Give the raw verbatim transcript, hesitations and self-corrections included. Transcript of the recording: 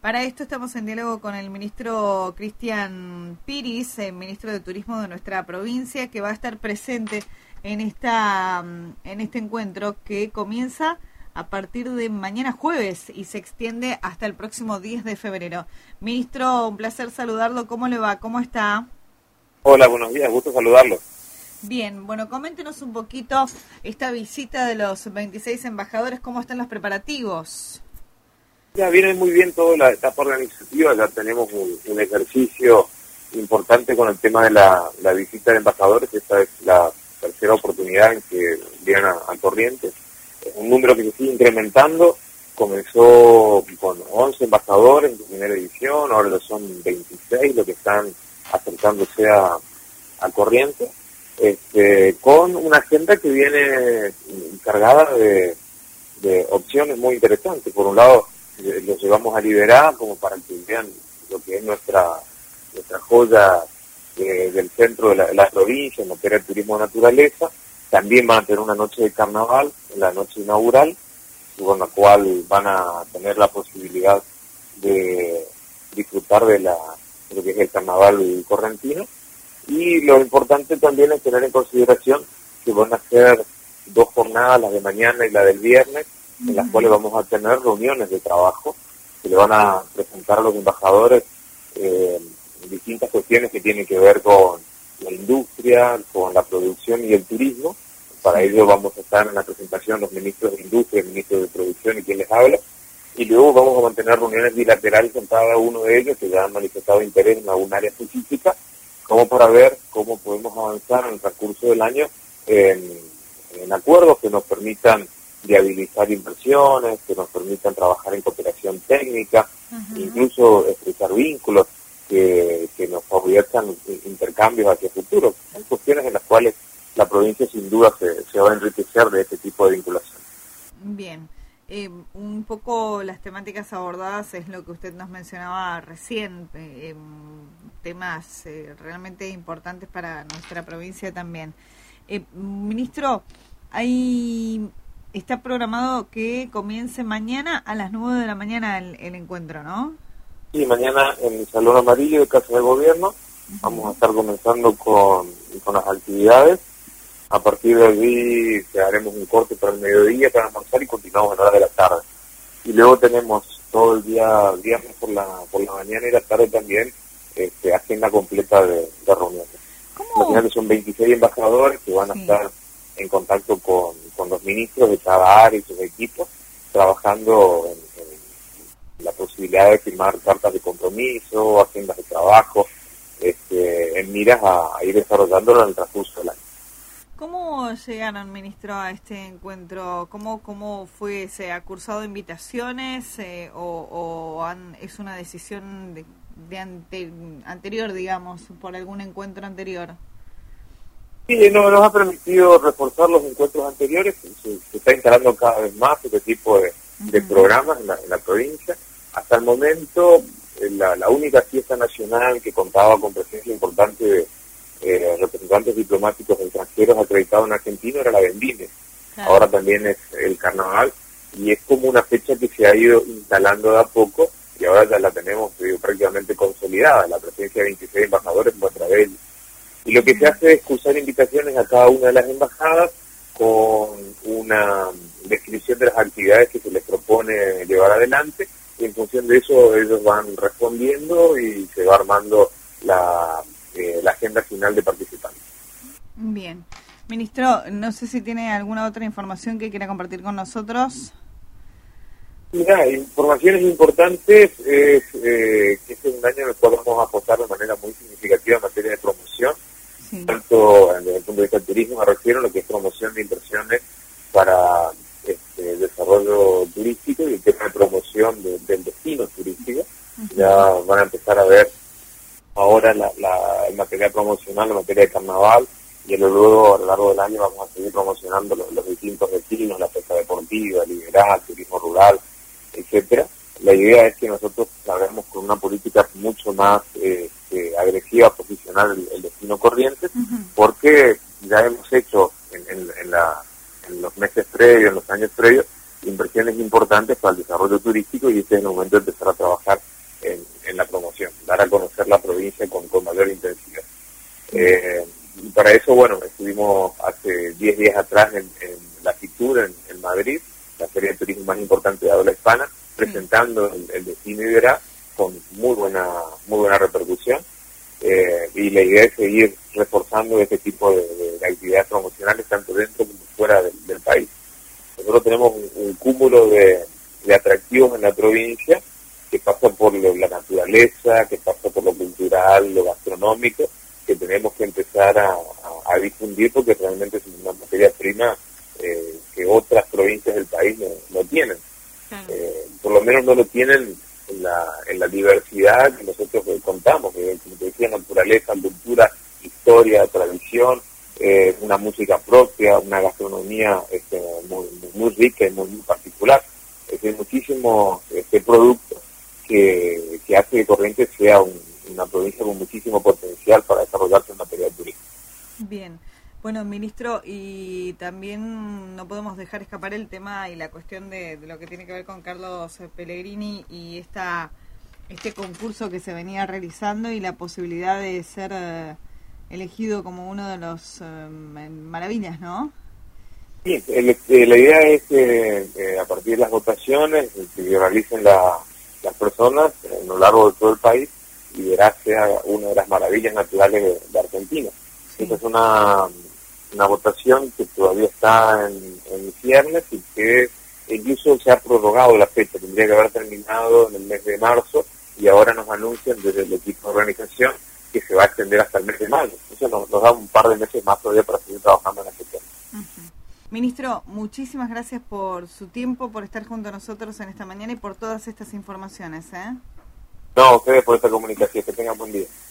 Para esto estamos en diálogo con el ministro Cristian Piris, el ministro de Turismo de nuestra provincia, que va a estar presente en esta en este encuentro que comienza a partir de mañana jueves y se extiende hasta el próximo diez de febrero. Ministro, un placer saludarlo. ¿Cómo le va? ¿Cómo está? Hola, buenos días. Gusto saludarlo. Bien, bueno, coméntenos un poquito esta visita de los veintiséis embajadores, ¿cómo están los preparativos? Ya viene muy bien toda la etapa organizativa, ya tenemos un, un ejercicio importante con el tema de la, la visita de embajadores. Esta es la tercera oportunidad en que vienen a, a Corrientes. Es un número que se sigue incrementando, comenzó con once embajadores en su primera edición, ahora lo son veintiséis los que están acercándose a, a Corrientes, este, con una agenda que viene cargada de, de opciones muy interesantes. Por un lado, los llevamos a Liberá como para que vean lo que es nuestra nuestra joya eh, del centro de la, de la provincia en materia de turismo de naturaleza. También van a tener una noche de carnaval, la noche inaugural, con la cual van a tener la posibilidad de disfrutar de, la, de lo que es el carnaval correntino. Y lo importante también es tener en consideración que van a ser dos jornadas, la de mañana y la del viernes, en las cuales vamos a tener reuniones de trabajo que le van a presentar a los embajadores eh, distintas cuestiones que tienen que ver con la industria, con la producción y el turismo. Para ello vamos a estar en la presentación los ministros de industria, el ministro de producción y quien les habla, y luego vamos a mantener reuniones bilaterales con cada uno de ellos que ya han manifestado interés en algún área específica, como para ver cómo podemos avanzar en el transcurso del año en, en acuerdos que nos permitan viabilizar inversiones, que nos permitan trabajar en cooperación técnica, uh-huh. incluso estrechar vínculos que, que nos favorezcan intercambios hacia el futuro. Son cuestiones en las cuales la provincia sin duda se, se va a enriquecer de este tipo de vinculación. Bien, eh, un poco las temáticas abordadas es lo que usted nos mencionaba recién, eh, temas eh, realmente importantes para nuestra provincia también. Eh, ministro, hay... Está programado que comience mañana a las nueve de la mañana el, el encuentro, ¿no? Sí, mañana en el Salón Amarillo de Casa de Gobierno uh-huh. vamos a estar comenzando con, con las actividades. A partir de allí te haremos un corte para el mediodía para almorzar y continuamos a la hora de la tarde. Y luego tenemos todo el día, viernes por la por la mañana y la tarde también, este, agenda completa de, de reuniones. Imagínate, son veintiséis embajadores que van a sí. estar en contacto con, con los ministros de cada área y sus equipos, trabajando en, en la posibilidad de firmar cartas de compromiso, agendas de trabajo, este, en miras a, a ir desarrollándolo en el transcurso del año. ¿Cómo llegaron, ministro, a este encuentro? ¿Cómo cómo fue? ¿Se ha cursado invitaciones eh, o, o han, es una decisión de, de ante, anterior, digamos, por algún encuentro anterior? Sí, no, nos ha permitido reforzar los encuentros anteriores. Se, se está instalando cada vez más este tipo de, uh-huh. de programas en la, en la provincia. Hasta el momento, la, la única fiesta nacional que contaba con presencia importante de eh, representantes diplomáticos extranjeros acreditados en Argentina era la Vendimia. Claro. Ahora también es el carnaval, y es como una fecha que se ha ido instalando de a poco, y ahora ya la tenemos digo, prácticamente consolidada, la presencia de veintiséis embajadores muestra de ello. Y lo que se hace es cursar invitaciones a cada una de las embajadas con una descripción de las actividades que se les propone llevar adelante, y en función de eso ellos van respondiendo y se va armando la, eh, la agenda final de participantes. Bien. Ministro, no sé si tiene alguna otra información que quiera compartir con nosotros. Mira, informaciones importantes es eh, que este es un año en el cual vamos a apostar de manera muy significativa en materia de promoción. Sí. Tanto desde el punto de vista del turismo me refiero a lo que es promoción de inversiones para este, desarrollo turístico y el tema de promoción de, del destino turístico. Uh-huh. Ya van a empezar a ver ahora la, la, el material promocional, la materia de carnaval, y luego a lo largo del año vamos a seguir promocionando los, los distintos destinos, la pesca deportiva, liberal, turismo rural, etcétera. La idea es que nosotros salgamos con una política mucho más eh, eh, agresiva a posicionar el, el destino Corrientes, uh-huh. porque ya hemos hecho en, en, en, la, en los meses previos, en los años previos, inversiones importantes para el desarrollo turístico, y este es el momento de empezar a trabajar provincia con, con mayor intensidad. Eh, y para eso, bueno, estuvimos hace diez días atrás en, en la FITUR, en, en Madrid, la feria de turismo más importante de habla hispana, presentando el, el destino Iberá con muy buena, muy buena repercusión. Eh, y la idea es seguir reforzando este tipo de, de, de actividades promocionales tanto dentro como fuera del, del país. Nosotros tenemos un, un cúmulo de, de atractivos en la provincia que pasa por lo, la naturaleza, que pasa por lo cultural, lo gastronómico, que tenemos que empezar a, a, a difundir porque realmente es una materia prima eh, que otras provincias del país no, no tienen. Eh, por lo menos no lo tienen en la, en la diversidad que nosotros eh, contamos, eh, como te decía, naturaleza, cultura, historia, tradición, eh, una música propia, una gastronomía este, muy, muy rica y muy, muy particular. Es decir, muchísimo este producto que, que hace que Corrientes sea un, una provincia con muchísimo potencial para desarrollarse en materia de turismo. Bien. Bueno, ministro, y también no podemos dejar escapar el tema y la cuestión de, de lo que tiene que ver con Carlos Pellegrini y esta este concurso que se venía realizando y la posibilidad de ser eh, elegido como uno de los eh, maravillas, ¿no? Sí, el, el, la idea es que eh, a partir de las votaciones que realicen la, las personas a lo largo de todo el país, Iberá sea una de las maravillas naturales de, de Argentina. Sí. Esta es una... una votación que todavía está en, en ciernes y que incluso se ha prorrogado la fecha, tendría que haber terminado en el mes de marzo y ahora nos anuncian desde el equipo de organización que se va a extender hasta el mes de mayo. Eso nos, nos da un par de meses más todavía para seguir trabajando en este tema. Uh-huh. Ministro, muchísimas gracias por su tiempo, por estar junto a nosotros en esta mañana y por todas estas informaciones. ¿eh? No, ustedes por esta comunicación. Que tengan buen día.